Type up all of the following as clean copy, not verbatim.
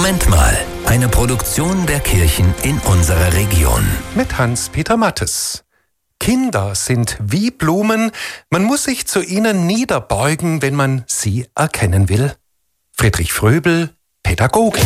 Moment mal, eine Produktion der Kirchen in unserer Region. Mit Hans-Peter Mattes. Kinder sind wie Blumen, man muss sich zu ihnen niederbeugen, wenn man sie erkennen will. Friedrich Fröbel, Pädagoge.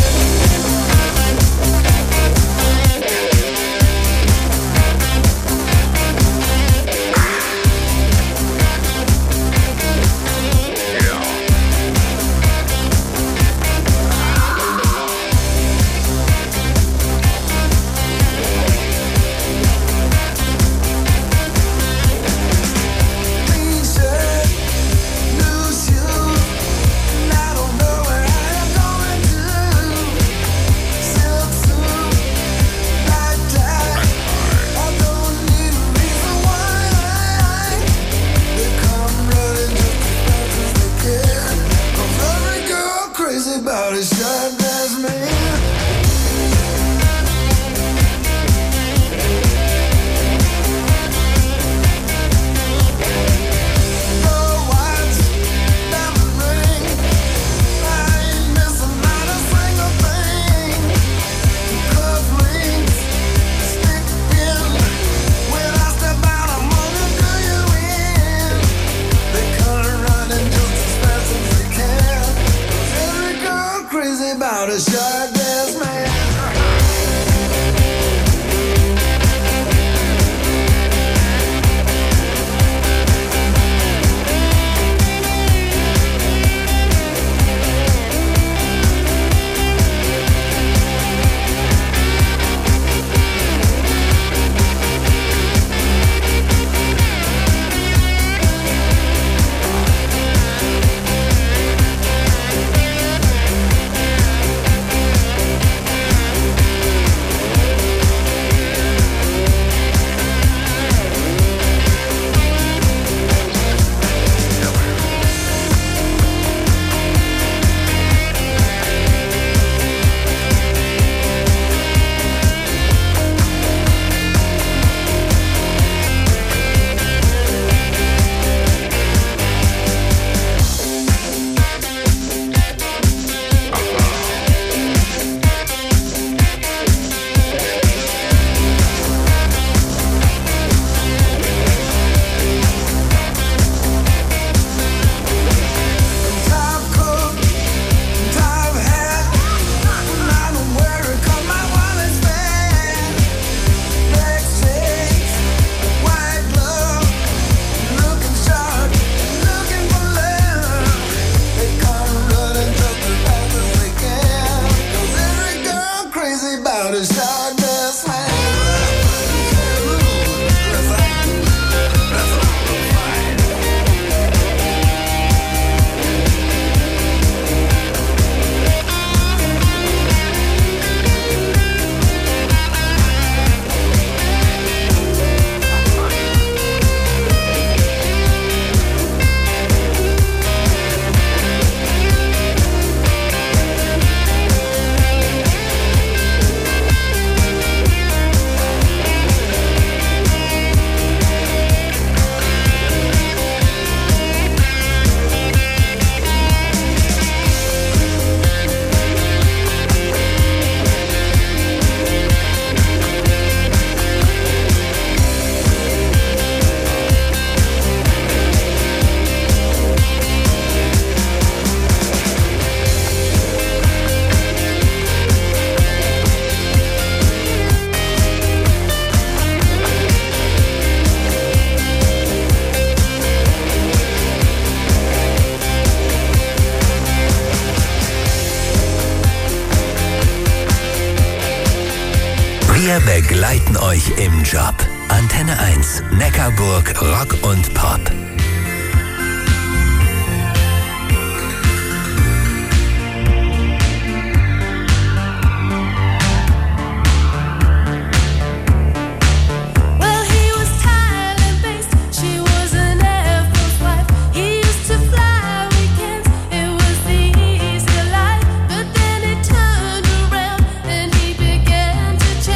Wir begleiten euch im Job. Antenne 1, Neckarburg, Rock und Pop.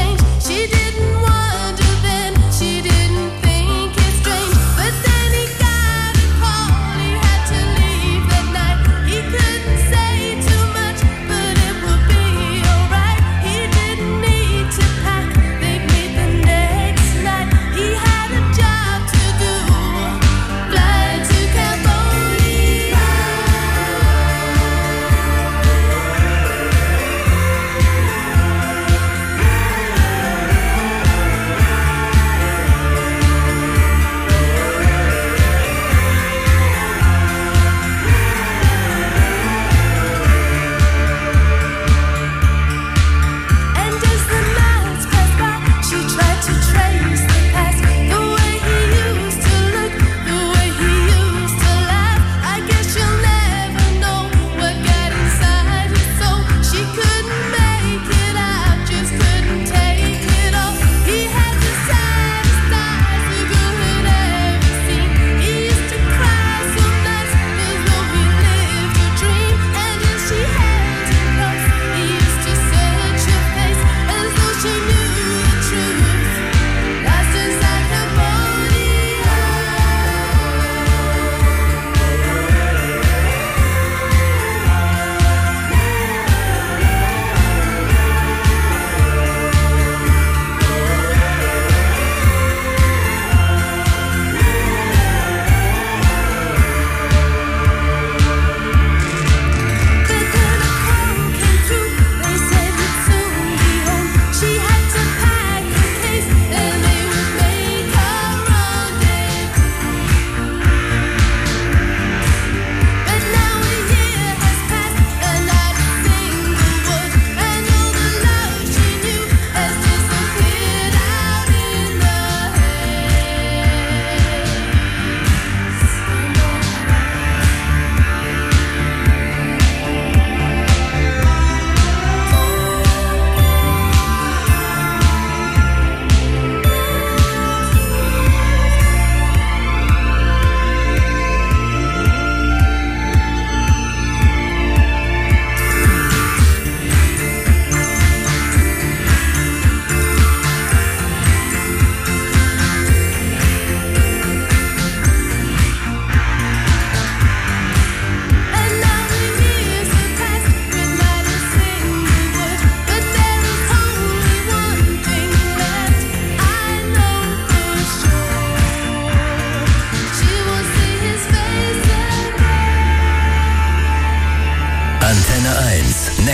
She didn't want to then, she didn't think it's strange, but then he got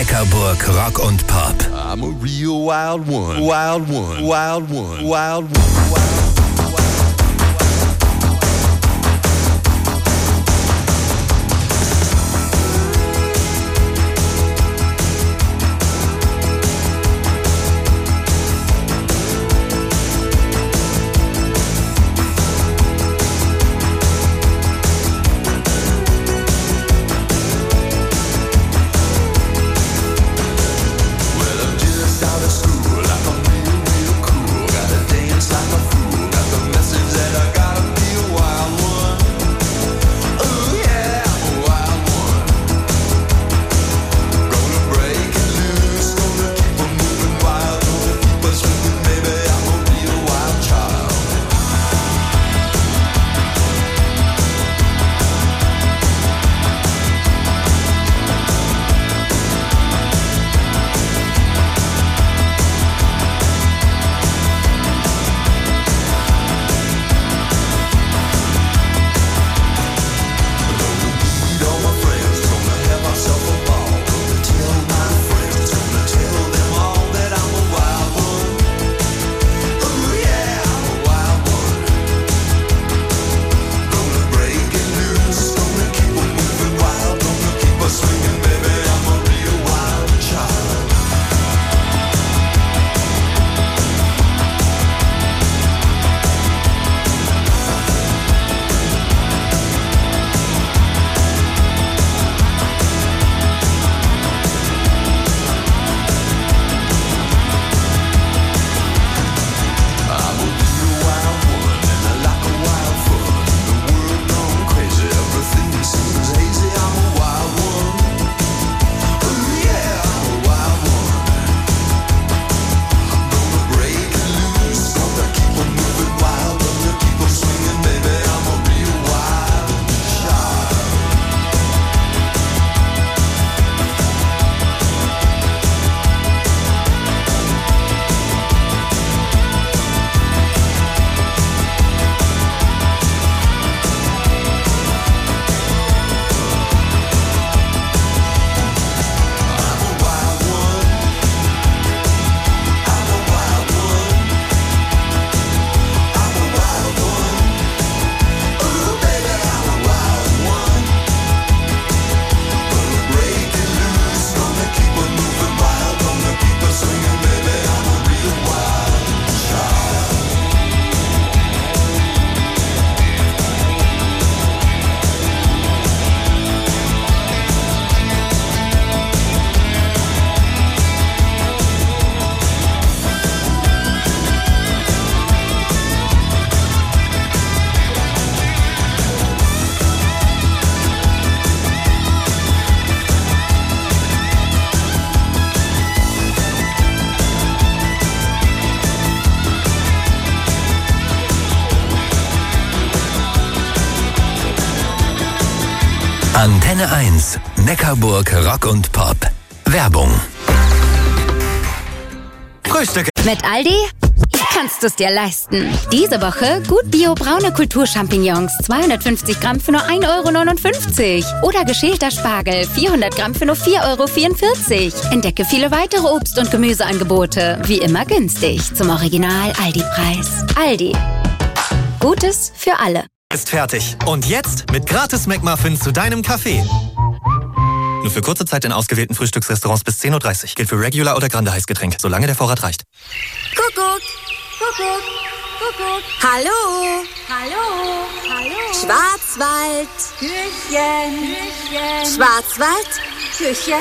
Neckarburg Rock und Pop. I'm a real wild one, wild one, wild one, wild one, wild one. Antenne 1, Neckarburg Rock und Pop. Werbung. Frühstücke Mit Aldi kannst du es dir leisten. Diese Woche gut Bio braune Kulturchampignons 250 Gramm für nur 1,59 € oder geschälter Spargel 400 Gramm für nur 4,44 €. Entdecke viele weitere Obst- und Gemüseangebote, wie immer günstig, zum Original Aldi-Preis. Aldi. Gutes für alle. ist fertig. Und jetzt mit gratis McMuffin zu deinem Kaffee. Nur für kurze Zeit in ausgewählten Frühstücksrestaurants bis 10:30 Uhr. Gilt für Regular oder Grande Heißgetränk, solange der Vorrat reicht. Kuckuck, Kuckuck, Kuckuck. Hallo, hallo, hallo. Schwarzwald, Küchen, Küchen. Schwarzwald, Küche.